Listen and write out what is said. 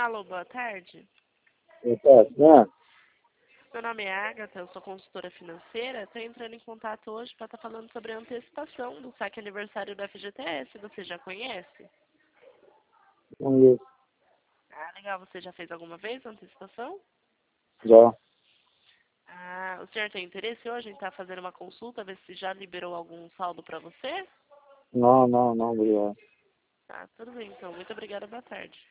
Alô, boa tarde. Né? Meu nome é Agatha, eu sou consultora financeira. Estou entrando em contato hoje para estar falando sobre a antecipação do saque aniversário do FGTS. Você já conhece? Conheço. Ah, legal. Você já fez alguma vez a antecipação? Já. Ah, o senhor tem interesse hoje em estar fazendo uma consulta, ver se já liberou algum saldo para você? Não, obrigado. Tá, tudo bem então. Muito obrigada, boa tarde.